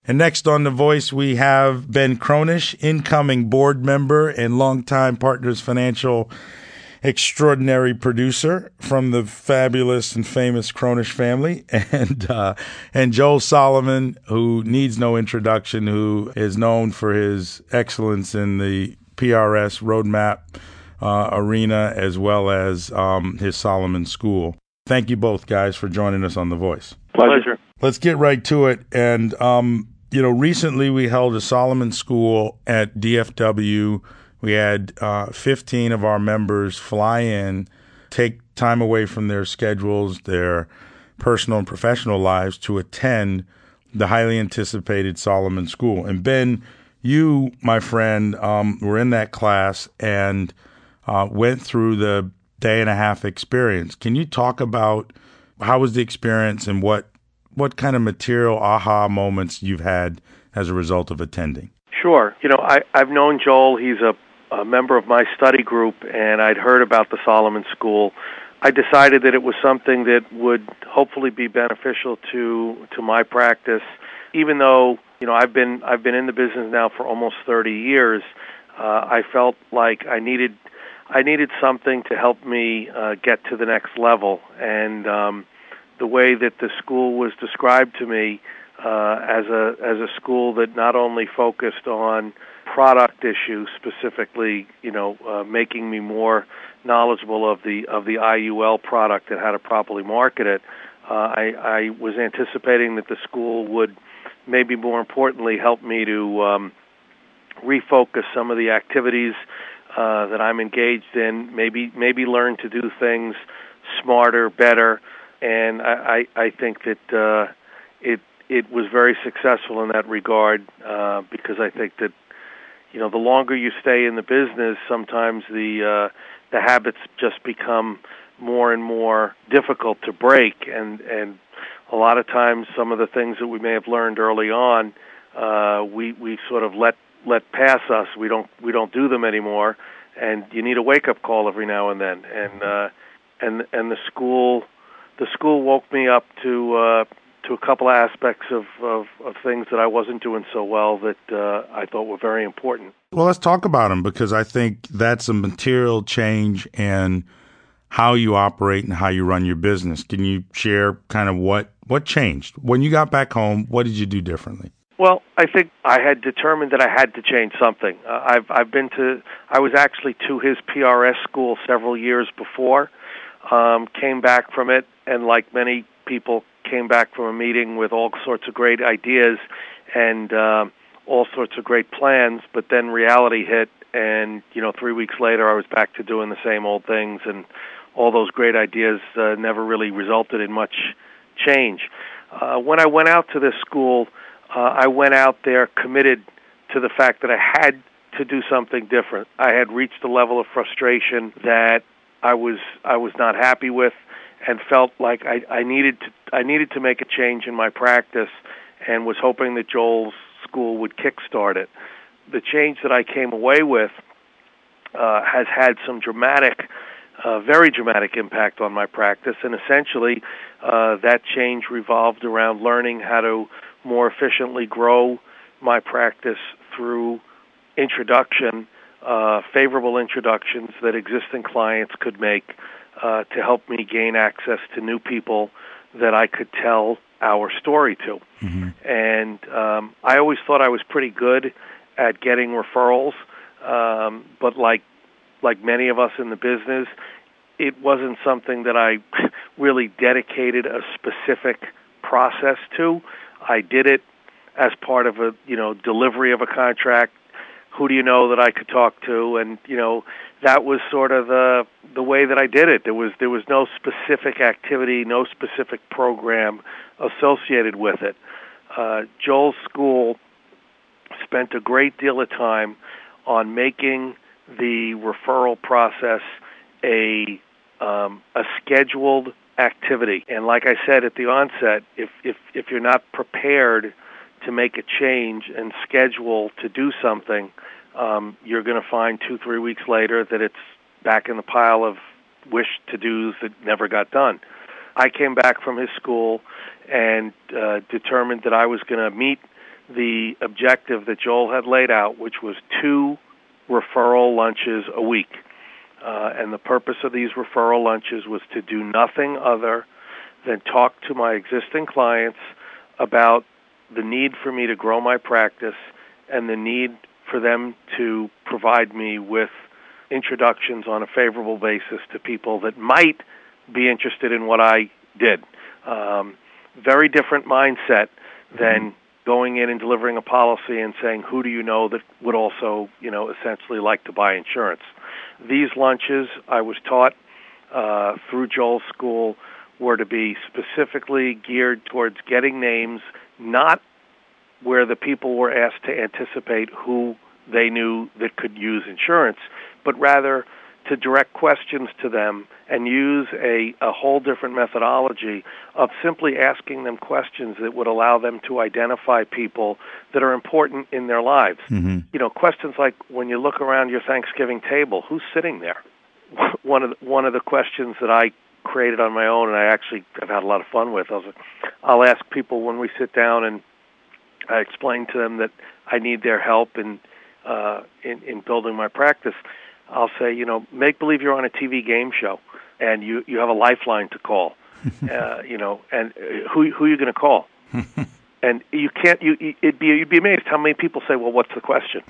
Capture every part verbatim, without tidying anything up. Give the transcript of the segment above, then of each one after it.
And next on The Voice, we have Ben Cronish, incoming board member and longtime Partners Financial extraordinary producer from the fabulous and famous Cronish family, and uh, and Joel Solomon, who needs no introduction, who is known for his excellence in the P R S roadmap uh, arena, as well as um, his Solomon School. Thank you both, guys, for joining us on The Voice. Pleasure. Let's get right to it. And, um, you know, recently we held a Solomon School at D F W. We had uh, fifteen of our members fly in, take time away from their schedules, their personal and professional lives to attend the highly anticipated Solomon School. And Ben, you, my friend, um, were in that class and uh, went through the day and a half experience. Can you talk about how was the experience and what what kind of material aha moments you've had as a result of attending? Sure. You know, I, I've known Joel. He's a a member of my study group, and I'd heard about the Solomon School. I decided that it was something that would hopefully be beneficial to to my practice. Even though, you know, I've been I've been in the business now for almost thirty years, uh, I felt like I needed I needed something to help me uh, get to the next level. And um, the way that the school was described to me uh, as a as a school that not only focused on product issues, specifically, you know, uh, making me more knowledgeable of the of the I U L product and how to properly market it. Uh, I, I was anticipating that the school would, maybe more importantly, help me to um, refocus some of the activities uh, that I'm engaged in. Maybe maybe learn to do things smarter, better, and I, I, I think that uh, it it was very successful in that regard uh, because I think that, you know, the longer you stay in the business, sometimes the uh, the habits just become more and more difficult to break, and and a lot of times some of the things that we may have learned early on, uh, we we sort of let let pass us. We don't we don't do them anymore, and you need a wake up call every now and then. And uh, and and the school the school woke me up to. Uh, to a couple aspects of, of, of things that I wasn't doing so well that uh, I thought were very important. Well, let's talk about them, because I think that's a material change in how you operate and how you run your business. Can you share kind of what, what changed? When you got back home, what did you do differently? Well, I think I had determined that I had to change something. Uh, I've I've been to, I was actually to his P R S school several years before, um, came back from it, and like many people, came back from a meeting with all sorts of great ideas and uh, all sorts of great plans, but then reality hit, and, you know, three weeks later I was back to doing the same old things, and all those great ideas uh, never really resulted in much change. Uh, when I went out to this school, uh, I went out there committed to the fact that I had to do something different. I had reached a level of frustration that I was I was not happy with, and felt like I, I needed to I needed to make a change in my practice, and was hoping that Joel's school would kickstart it. The change that I came away with uh, has had some dramatic, uh, very dramatic impact on my practice, and essentially uh, that change revolved around learning how to more efficiently grow my practice through introduction, uh, favorable introductions that existing clients could make Uh, to help me gain access to new people that I could tell our story to. Mm-hmm. And um, I always thought I was pretty good at getting referrals, um, but like like many of us in the business, it wasn't something that I really dedicated a specific process to. I did it as part of a, you know, delivery of a contract. Who do you know that I could talk to? And, you know, that was sort of the the way that I did it. There was there was no specific activity, no specific program associated with it. Uh, Joel's school spent a great deal of time on making the referral process a um, a scheduled activity. And like I said at the onset, if if if you're not prepared to make a change and schedule to do something, um, you're going to find two, three weeks later that it's back in the pile of wish to-dos that never got done. I came back from his school and uh, determined that I was going to meet the objective that Joel had laid out, which was two referral lunches a week. Uh, and the purpose of these referral lunches was to do nothing other than talk to my existing clients about the need for me to grow my practice and the need for them to provide me with introductions on a favorable basis to people that might be interested in what I did. Um, very different mindset than going in and delivering a policy and saying, who do you know that would also, you know, essentially like to buy insurance? These lunches, I was taught uh, through Joel's school, were to be specifically geared towards getting names, not where the people were asked to anticipate who they knew that could use insurance, but rather to direct questions to them and use a, a whole different methodology of simply asking them questions that would allow them to identify people that are important in their lives. Mm-hmm. You know, questions like, when you look around your Thanksgiving table, who's sitting there? One of the, one of the questions that I created on my own, and I actually have had a lot of fun with, I was like, I'll ask people when we sit down, and I explain to them that I need their help in uh, in, in building my practice. I'll say, you know, make believe you're on a T V game show, and you, you have a lifeline to call, uh, you know, and who who are you going to call? And you can't. You it'd be you'd be amazed how many people say, "Well, what's the question?"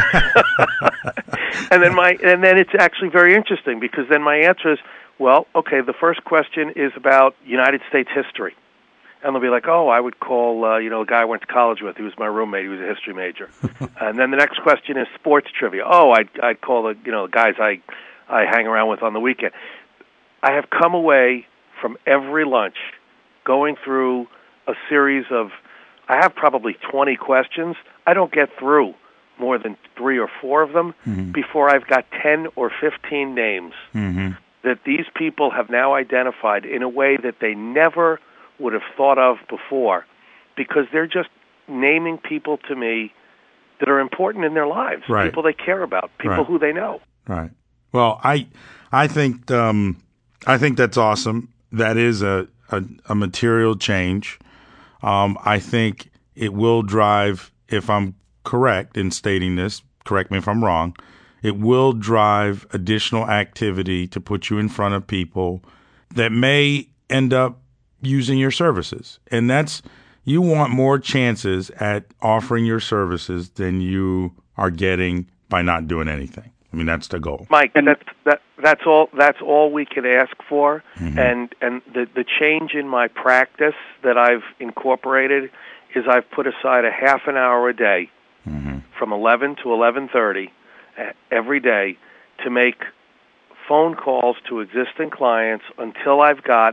and then my and then it's actually very interesting, because then my answer is, well, okay, the first question is about United States history. And they'll be like, oh, I would call, uh, you know, a guy I went to college with. He was my roommate. He was a history major. And then the next question is sports trivia. Oh, I'd, I'd call the, you know, the guys I, I hang around with on the weekend. I have come away from every lunch going through a series of, I have probably twenty questions. I don't get through more than three or four of them mm-hmm. before I've got ten or fifteen names mm-hmm. that these people have now identified in a way that they never would have thought of before, because they're just naming people to me that are important in their lives, right. people they care about, people right. who they know. Right. Well, I I think um, I think that's awesome. That is a, a, a material change. Um, I think it will drive, if I'm correct in stating this, correct me if I'm wrong, it will drive additional activity to put you in front of people that may end up using your services. And that's, you want more chances at offering your services than you are getting by not doing anything. I mean, that's the goal. Mike, and that's, that, that's all that's all we can ask for. Mm-hmm. And and the, the change in my practice that I've incorporated is I've put aside a half an hour a day mm-hmm. from eleven to eleven thirty every day to make phone calls to existing clients until I've got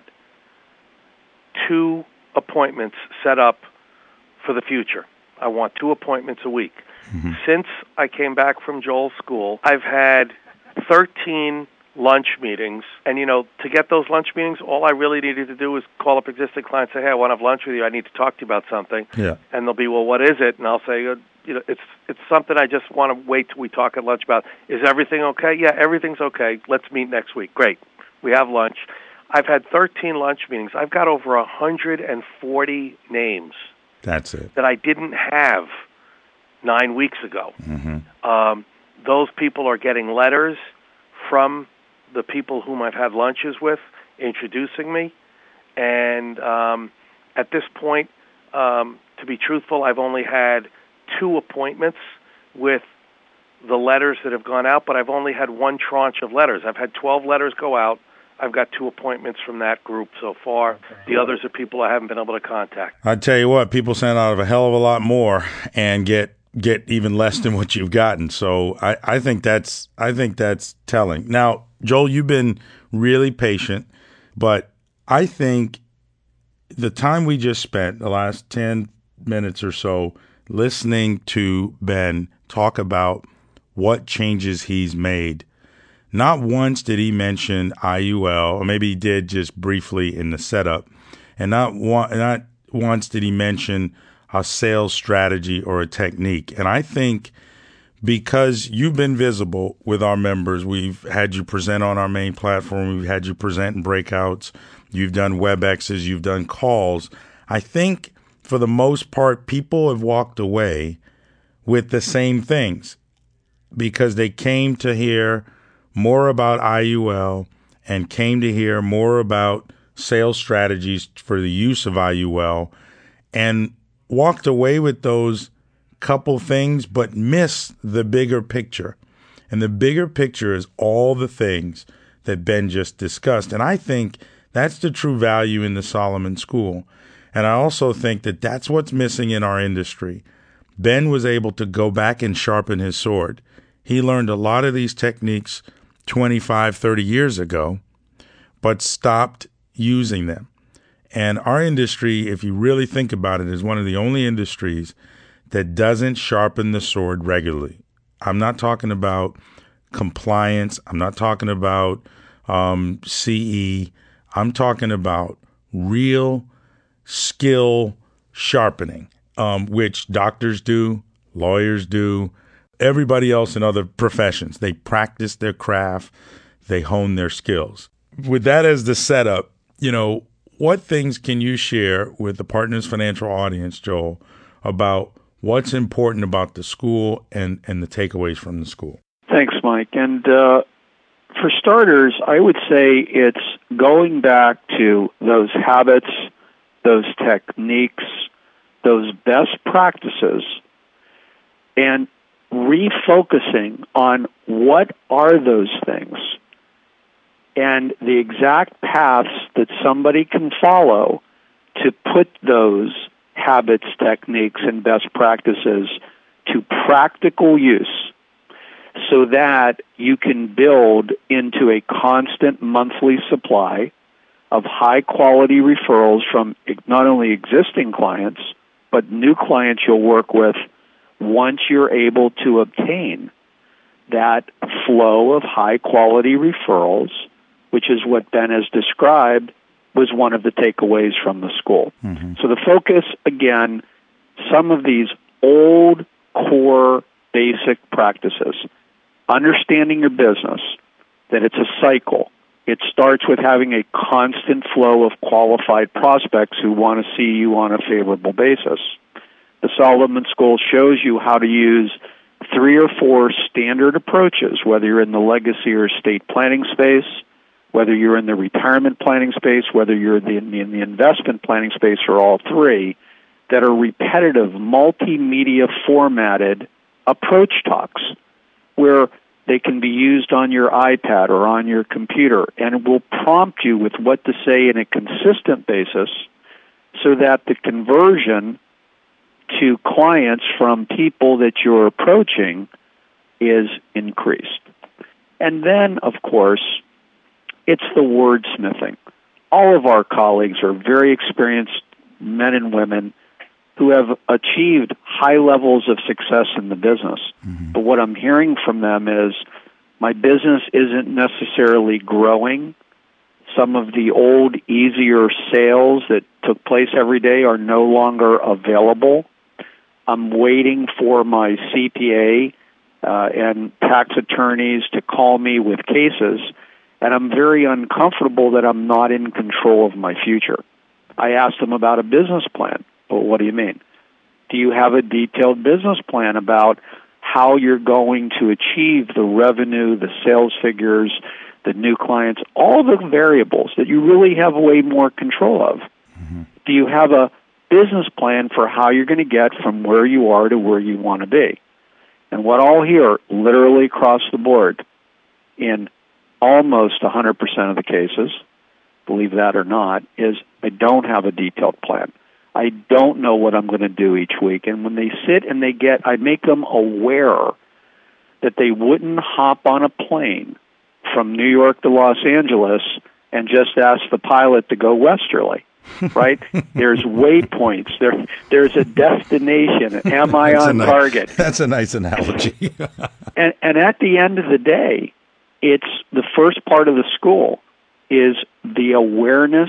two appointments set up for the future. I want two appointments a week. Mm-hmm. Since I came back from Joel's school, I've had thirteen lunch meetings. And, you know, to get those lunch meetings, all I really needed to do was call up existing clients and say, hey, I want to have lunch with you. I need to talk to you about something. Yeah. And they'll be, well, what is it? And I'll say, you know, it's it's something I just want to wait till we talk at lunch about. Is everything okay? Yeah, everything's okay. Let's meet next week. Great. We have lunch. I've had thirteen lunch meetings. I've got over one hundred forty names. That's it. That I didn't have nine weeks ago. Mm-hmm. Um, those people are getting letters from the people whom I've had lunches with, introducing me. And um, at this point, um, to be truthful, I've only had two appointments with the letters that have gone out, but I've only had one tranche of letters. I've had twelve letters go out. I've got two appointments from that group so far. Okay. The others are people I haven't been able to contact. I tell you what, people send out a hell of a lot more and get get even less than what you've gotten. So I, I think that's I think that's telling. Now, Joel, you've been really patient, but I think the time we just spent, the last ten minutes or so, listening to Ben talk about what changes he's made. Not once did he mention I U L, or maybe he did just briefly in the setup, and not one, not once did he mention a sales strategy or a technique. And I think because you've been visible with our members, we've had you present on our main platform, we've had you present in breakouts, you've done WebExes, you've done calls. I think for the most part, people have walked away with the same things because they came to hear more about I U L and came to hear more about sales strategies for the use of I U L and walked away with those couple things, but missed the bigger picture. And the bigger picture is all the things that Ben just discussed. And I think that's the true value in the Solomon School. And I also think that that's what's missing in our industry. Ben was able to go back and sharpen his sword. He learned a lot of these techniques twenty-five, thirty years ago, but stopped using them. And our industry, if you really think about it, is one of the only industries that doesn't sharpen the sword regularly. I'm not talking about compliance. I'm not talking about um, C E. I'm talking about real skill sharpening, um, which doctors do, lawyers do, everybody else in other professions. They practice their craft. They hone their skills. With that as the setup, you know, what things can you share with the Partners Financial audience, Joel, about what's important about the school and, and the takeaways from the school? Thanks, Mike. And uh, for starters, I would say it's going back to those habits, those techniques, those best practices, and refocusing on what are those things and the exact paths that somebody can follow to put those habits, techniques, and best practices to practical use so that you can build into a constant monthly supply of high-quality referrals from not only existing clients, but new clients you'll work with once you're able to obtain that flow of high-quality referrals, which is what Ben has described was one of the takeaways from the school. Mm-hmm. So the focus, again, some of these old core basic practices, understanding your business, that it's a cycle. It starts with having a constant flow of qualified prospects who want to see you on a favorable basis. The Solomon School shows you how to use three or four standard approaches, whether you're in the legacy or estate planning space, whether you're in the retirement planning space, whether you're in the, in the investment planning space, or all three, that are repetitive, multimedia formatted approach talks where they can be used on your iPad or on your computer, and it will prompt you with what to say in a consistent basis so that the conversion to clients from people that you're approaching is increased. And then, of course, it's the wordsmithing. All of our colleagues are very experienced men and women who have achieved high levels of success in the business. Mm-hmm. But what I'm hearing from them is, my business isn't necessarily growing. Some of the old, easier sales that took place every day are no longer available. I'm waiting for my C P A uh, and tax attorneys to call me with cases, and I'm very uncomfortable that I'm not in control of my future. I asked them about a business plan. Well, what do you mean? Do you have a detailed business plan about how you're going to achieve the revenue, the sales figures, the new clients, all the variables that you really have way more control of? Mm-hmm. Do you have a business plan for how you're going to get from where you are to where you want to be? And what I'll hear literally across the board in almost one hundred percent of the cases, believe that or not, is I don't have a detailed plan. I don't know what I'm going to do each week. And when they sit and they get, I make them aware that they wouldn't hop on a plane from New York to Los Angeles and just ask the pilot to go westerly, right? There's waypoints. There, there's a destination. Am I that's on nice, target? That's a nice analogy. and, and at the end of the day, it's the first part of the school is the awareness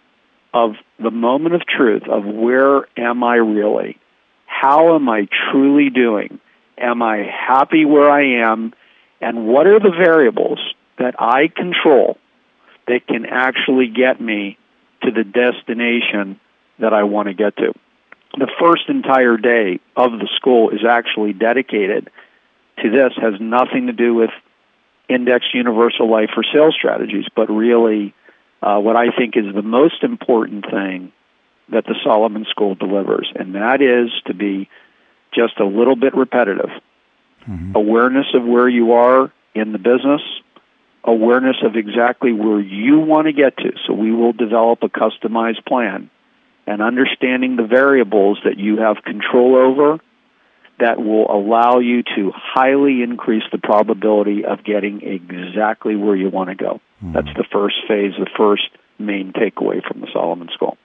of the moment of truth of where am I really? How am I truly doing? Am I happy where I am? And what are the variables that I control that can actually get me to the destination that I want to get to? the first entire day of the school is actually dedicated to this. Has nothing to do with indexed universal life or sales strategies, but really uh, what I think is the most important thing that the Solomon School delivers, and that is to be just a little bit repetitive. Mm-hmm. Awareness of where you are in the business, awareness of exactly where you want to get to. So we will develop a customized plan, and understanding the variables that you have control over that will allow you to highly increase the probability of getting exactly where you want to go. Mm-hmm. That's the first phase, the first main takeaway from the Solomon School.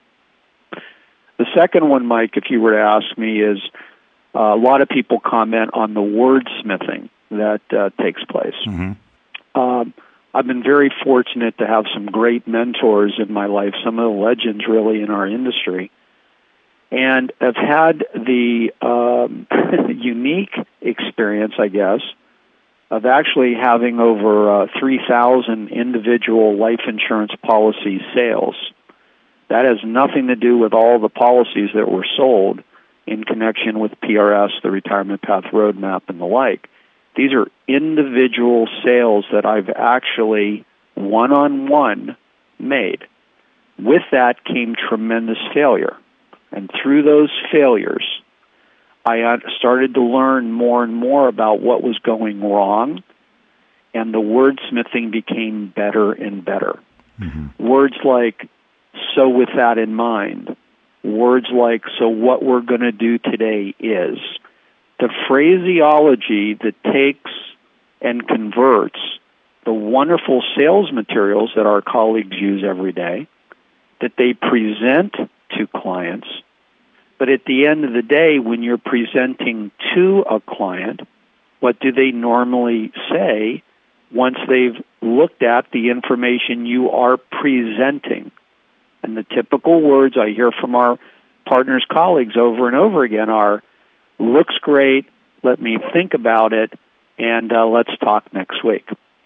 The second one, Mike, if you were to ask me, is uh, a lot of people comment on the wordsmithing that uh, takes place. Mm-hmm. Um, I've been very fortunate to have some great mentors in my life, some of the legends really in our industry, and I've had the um, unique experience, I guess, of actually having over uh, three thousand individual life insurance policy sales. That has nothing to do with all the policies that were sold in connection with P R S, the Retirement Path Roadmap, and the like. These are individual sales that I've actually one-on-one made. With that came tremendous failure. And through those failures, I started to learn more and more about what was going wrong, and the wordsmithing became better and better. Mm-hmm. Words like, so with that in mind, words like, so what we're going to do today is, the phraseology that takes and converts the wonderful sales materials that our colleagues use every day, that they present to clients. But at the end of the day, when you're presenting to a client, what do they normally say once they've looked at the information you are presenting? And the typical words I hear from our partners' colleagues over and over again are, looks great, let me think about it, and uh, let's talk next week.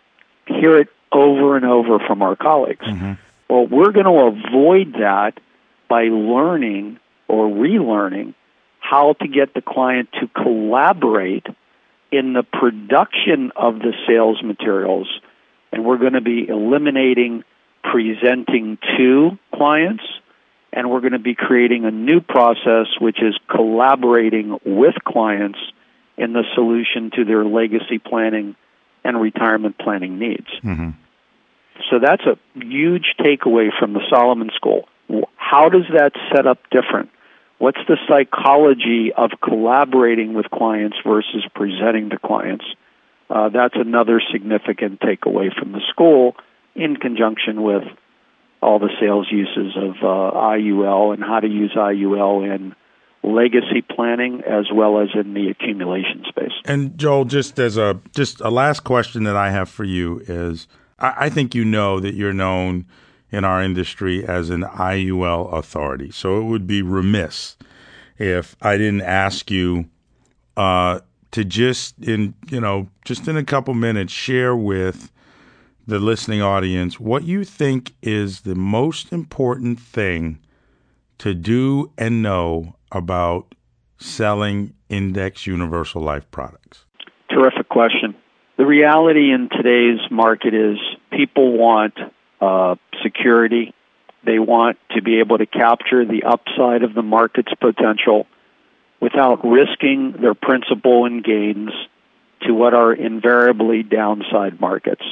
Hear it over and over from our colleagues. Mm-hmm. Well, we're going to avoid that by learning or relearning how to get the client to collaborate in the production of the sales materials, and we're going to be eliminating presenting to clients, and we're going to be creating a new process, which is collaborating with clients in the solution to their legacy planning and retirement planning needs. Mm-hmm. So that's a huge takeaway from the Solomon School. How does that set up different? What's the psychology of collaborating with clients versus presenting to clients? Uh, that's another significant takeaway from the school in conjunction with all the sales uses of uh, I U L and how to use I U L in legacy planning as well as in the accumulation space. And Joel, just as a just a last question that I have for you is, I, I think you know that you're known in our industry as an I U L authority. So it would be remiss if I didn't ask you uh, to just in you know just in a couple minutes share with the listening audience what you think is the most important thing to do and know about selling index universal life products. Terrific question. The reality in today's market is people want uh, security. They want to be able to capture the upside of the market's potential without risking their principal and gains to what are invariably downside markets.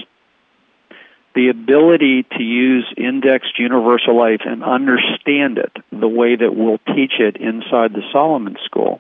The ability to use indexed universal life and understand it the way that we'll teach it inside the Solomon School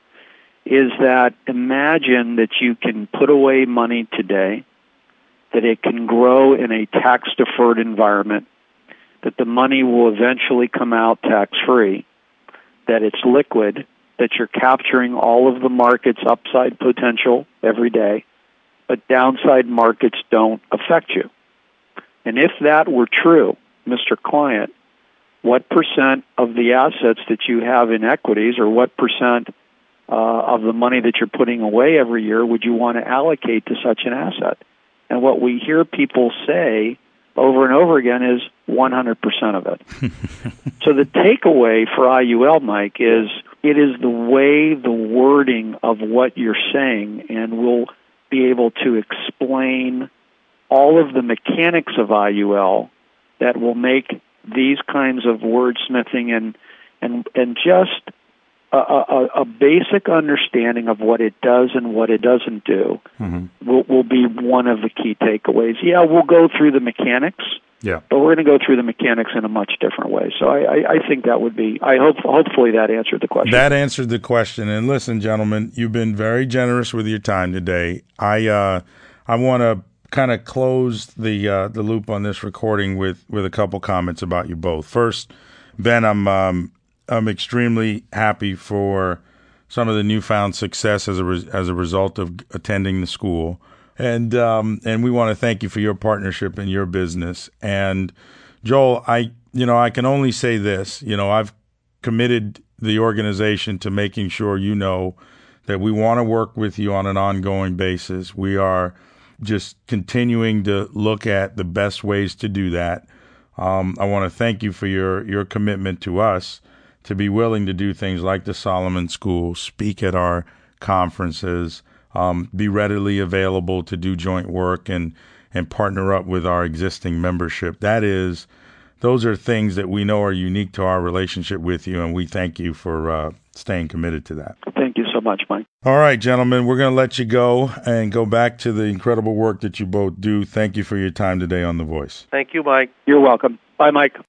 is that imagine that you can put away money today, that it can grow in a tax-deferred environment, that the money will eventually come out tax-free, that it's liquid, that you're capturing all of the market's upside potential every day, but downside markets don't affect you. And if that were true, Mister Client, what percent of the assets that you have in equities or what percent uh, of the money that you're putting away every year would you want to allocate to such an asset? And what we hear people say over and over again is one hundred percent of it. So the takeaway for I U L, Mike, is it is the way, the wording of what you're saying, and we'll be able to explain all of the mechanics of I U L that will make these kinds of wordsmithing and and and just a, a, a basic understanding of what it does and what it doesn't do mm-hmm. will, will be one of the key takeaways. Yeah, we'll go through the mechanics, yeah, but we're going to go through the mechanics in a much different way. So I, I, I think that would be, I hope, hopefully that answered the question. That answered the question. And listen, gentlemen, you've been very generous with your time today. I uh, I want to kind of close the uh, the loop on this recording with, with a couple comments about you both. First, Ben, I'm um, I'm extremely happy for some of the newfound success as a re- as a result of attending the school, and um, and we want to thank you for your partnership in your business. And Joel, I you know I can only say this. You know, I've committed the organization to making sure you know that we want to work with you on an ongoing basis. We are just continuing to look at the best ways to do that. Um, I want to thank you for your, your commitment to us to be willing to do things like the Solomon School, speak at our conferences, um, be readily available to do joint work and, and partner up with our existing membership. That is, those are things that we know are unique to our relationship with you, and we thank you for uh, staying committed to that. Thank you so much, Mike. All right, gentlemen, we're going to let you go and go back to the incredible work that you both do. Thank you for your time today on The Voice. Thank you, Mike. You're welcome. Bye, Mike.